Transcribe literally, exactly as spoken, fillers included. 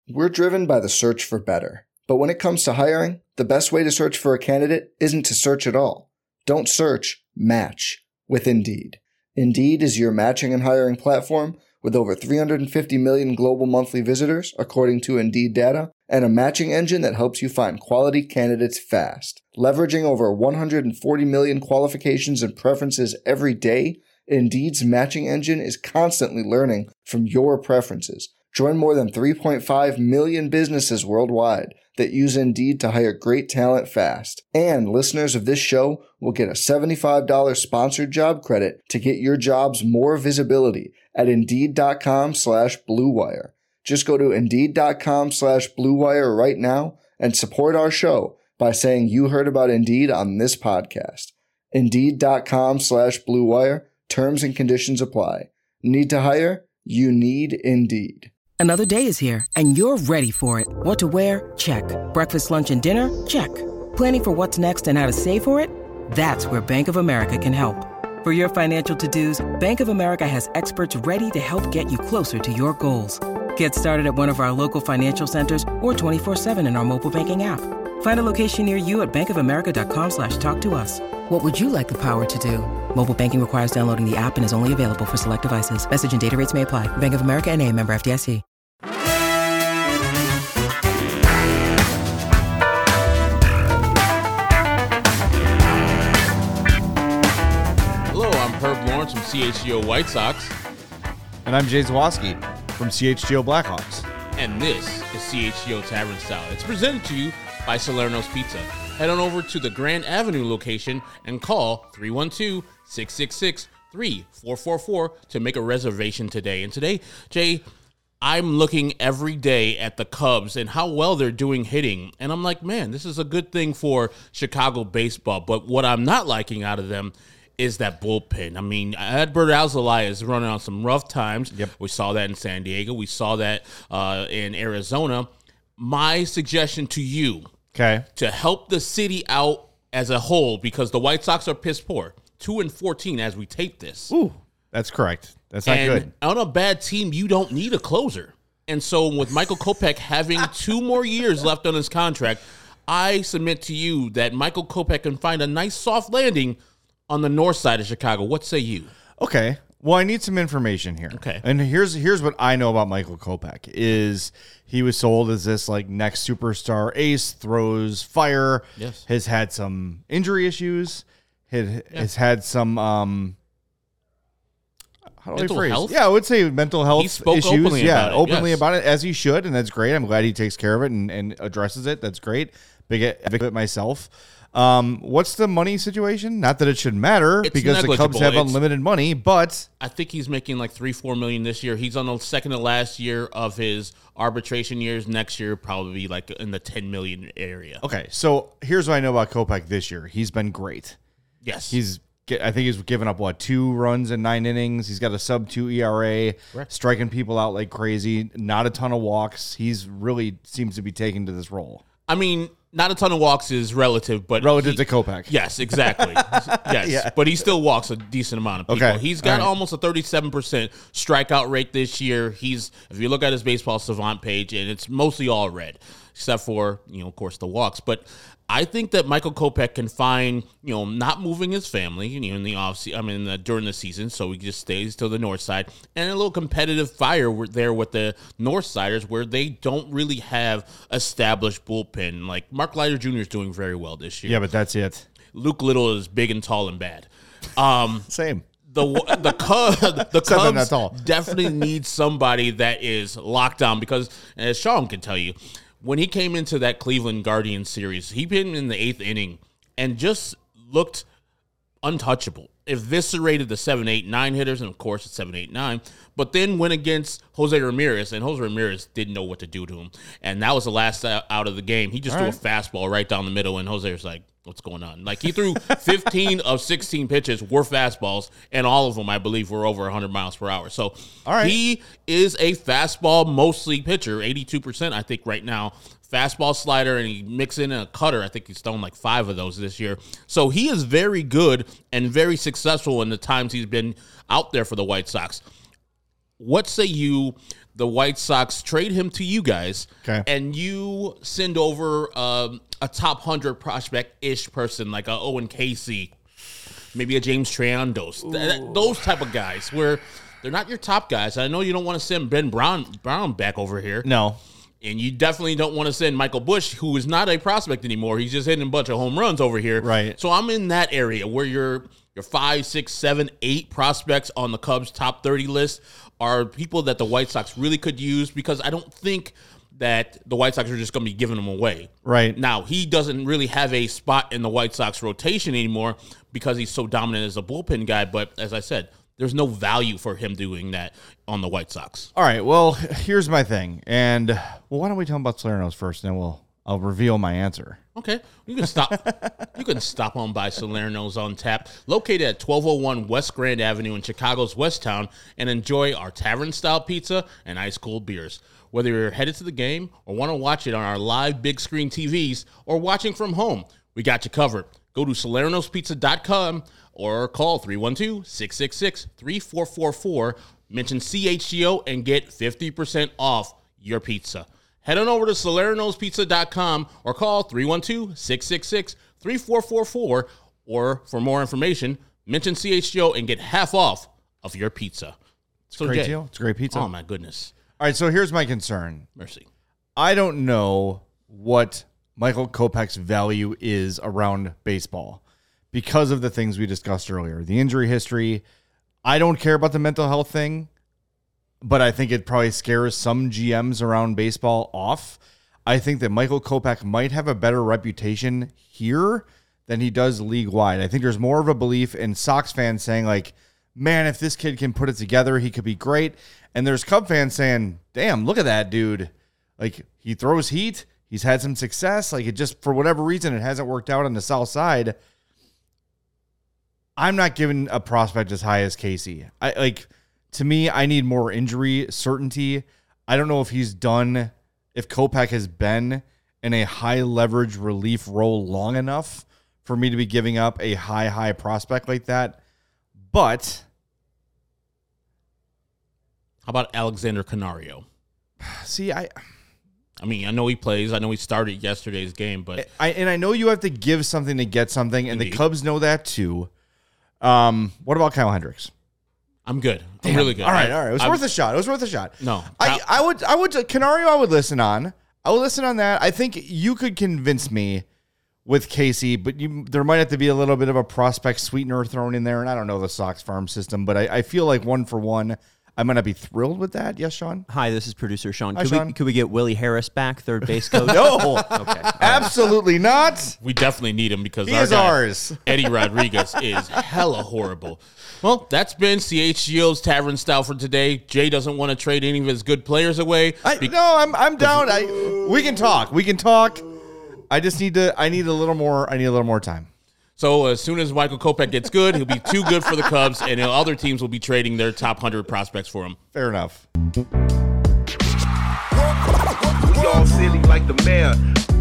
We're driven by the search for better. But when it comes to hiring, the best way to search for a candidate isn't to search at all. Don't search, match with Indeed. Indeed is your matching and hiring platform with over three hundred fifty million global monthly visitors, according to Indeed data, and a matching engine that helps you find quality candidates fast. Leveraging over one hundred forty million qualifications and preferences every day, Indeed's matching engine is constantly learning from your preferences. Join more than three point five million businesses worldwide that use Indeed to hire great talent fast. And listeners of this show will get a seventy-five dollars sponsored job credit to get your jobs more visibility at Indeed.com slash Blue Wire. Just go to Indeed.com slash Blue Wire right now and support our show by saying you heard about Indeed on this podcast. Indeed.com slash Blue Wire. Terms and conditions apply. Need to hire? You need Indeed. Another day is here, and you're ready for it. What to wear? Check. Breakfast, lunch, and dinner? Check. Planning for what's next and how to save for it? That's where Bank of America can help. For your financial to-dos, Bank of America has experts ready to help get you closer to your goals. Get started at one of our local financial centers or twenty-four seven in our mobile banking app. Find a location near you at bankofamerica.com slash talk to us. What would you like the power to do? Mobile banking requires downloading the app and is only available for select devices. Message and data rates may apply. Bank of America N A, member F D I C. Hello, I'm Herb Lawrence from C H G O White Sox. And I'm Jay Zawoski from C H G O Blackhawks. And this is C H G O Tavern Style. It's presented to you by Salerno's Pizza. Head on over to the Grand Avenue location and call three one two, six six six, three four four four to make a reservation today. And today, Jay, I'm looking every day at the Cubs and how well they're doing hitting. And I'm like, man, this is a good thing for Chicago baseball. But what I'm not liking out of them is that bullpen. I mean, Adbert Alzolay is running on some rough times. Yep. We saw that in San Diego. We saw that uh, in Arizona. My suggestion to you, okay, to help the city out as a whole, because the White Sox are piss poor, two and fourteen as we tape this. Ooh, that's correct. That's not and good. On a bad team, you don't need a closer. And so with Michael Kopech having two more years left on his contract, I submit to you that Michael Kopech can find a nice soft landing on the north side of Chicago. What say you? Okay. Well, I need some information here. Okay. And here's here's what I know about Michael Kopech is he was sold as this like next superstar ace, throws fire. Yes. Has had some injury issues. Had, Yeah. Has had some um how do Mental I phrase? health? Yeah, I would say mental health He spoke issues. openly yeah, about it, openly yes. about it as he should, and that's great. I'm glad he takes care of it and, and addresses it. That's great. Big advocate of it myself. Um, what's the money situation? Not that it should matter It's because the Cubs negligible. have It's- unlimited money, but I think he's making like three, four million this year. He's on the second to last year of his arbitration years. Next year, probably like in the ten million area. okay. So here's what I know about Kopech this year. He's been great. Yes. He's, I think he's given up what two runs in nine innings. He's got a sub two E R A, Correct. striking people out like crazy. Not a ton of walks. He's really seems to be taken to this role. I mean, not a ton of walks is relative, but Relative he- to Kopech. Yes, exactly. yes, Yeah. but he still walks a decent amount of people. Okay. He's got All right. almost a thirty-seven percent strikeout rate this year. He's, if you look at his baseball savant page, and it's mostly all red, except for, you know, of course, the walks. But I think that Michael Kopech can find, you know, not moving his family, you know, in the off season, I mean, the, during the season, so he just stays to the north side, and a little competitive fire with- there with the north siders where they don't really have established bullpen. Like Mark Leiter Junior is doing very well this year. Yeah, but that's it. Luke Little is big and tall and bad. Um, Same. the the Cubs, the Except I'm not Cubs tall. definitely need somebody that is locked down because, as Sean can tell you, when he came into that Cleveland Guardians series, he been in the eighth inning and just looked untouchable. Eviscerated the seven, eight, nine hitters, and of course it's seven, eight, nine. But then went against Jose Ramirez, and Jose Ramirez didn't know what to do to him. And that was the last out of the game. He just All threw right. a fastball right down the middle, and Jose was like, what's going on? Like, he threw fifteen of sixteen pitches were fastballs, and all of them, I believe, were over one hundred miles per hour. So All right. he is a fastball mostly pitcher, eighty-two percent, I think, right now. Fastball, slider, and he mix in a cutter. I think he's thrown like five of those this year. So he is very good and very successful in the times he's been out there for the White Sox. What say you the White Sox trade him to you guys, Okay. and you send over um, a top one hundred prospect-ish person like a Owen Casey, maybe a James Triandos, th- those type of guys where they're not your top guys. I know you don't want to send Ben Brown, Brown back over here. No. And you definitely don't want to send Michael Busch, who is not a prospect anymore. He's just hitting a bunch of home runs over here. Right. So I'm in that area where your your five, six, seven, eight prospects on the Cubs top thirty list are people that the White Sox really could use, because I don't think that the White Sox are just going to be giving them away. Right. Now, he doesn't really have a spot in the White Sox rotation anymore because he's so dominant as a bullpen guy. But as I said, there's no value for him doing that on the White Sox. All right. Well, here's my thing. And, well, why don't we talk about Salernos first, and then we'll I'll reveal my answer. Okay, you can stop. You can stop on by Salerno's on tap, located at twelve oh one West Grand Avenue in Chicago's West Town, and enjoy our tavern-style pizza and ice-cold beers. Whether you're headed to the game or want to watch it on our live big-screen T Vs or watching from home, we got you covered. Go to salernos pizza dot com or call three one two, six six six, three four four four. Mention C H G O and get fifty percent off your pizza. Head on over to salernos pizza dot com or call three one two, six six six, three four four four, or for more information, mention C H G O and get half off of your pizza. It's a great Jay, deal. It's a great pizza. Oh, my goodness. All right, so here's my concern. Mercy. I don't know what Michael Kopech's value is around baseball because of the things we discussed earlier. The injury history. I don't care about the mental health thing, but I think it probably scares some G Ms around baseball off. I think that Michael Kopech might have a better reputation here than he does league-wide. I think there's more of a belief in Sox fans saying, like, man, if this kid can put it together, he could be great. And there's Cub fans saying, damn, look at that dude. Like, he throws heat. He's had some success. Like, it just, for whatever reason, it hasn't worked out on the south side. I'm not giving a prospect as high as Casey. I like... To me, I need more injury certainty. I don't know if he's done, if Kopech has been in a high leverage relief role long enough for me to be giving up a high, high prospect like that. But how about Alexander Canario? See, I I mean, I know he plays. I know he started yesterday's game, but I and I know you have to give something to get something, and Indeed. the Cubs know that too. Um, what about Kyle Hendricks? I'm good. I'm Damn. really good. All right, I, all right. It was I, worth a shot. It was worth a shot. No, I, I would, I would, Canario, I would listen on. I would listen on that. I think you could convince me with Casey, but you, there might have to be a little bit of a prospect sweetener thrown in there. And I don't know the Sox farm system, but I, I feel like one for one, I'm going to be thrilled with that. Yes, Sean? Hi, this is producer Sean. Hi, could, Sean. We, could we get Willie Harris back, third base coach? No. Okay. Absolutely not. We definitely need him because He our is guy, ours. Eddie Rodriguez is hella horrible. Well, that's been C H G O's Tavern Style for today. Jay doesn't want to trade any of his good players away. I, be- no, I'm I'm down. I we can talk. We can talk. I just need to. I need a little more. I need a little more time. So as soon as Michael Kopech gets good, he'll be too good for the Cubs, and other teams will be trading their top one hundred prospects for him. Fair enough. We all silly like the mayor.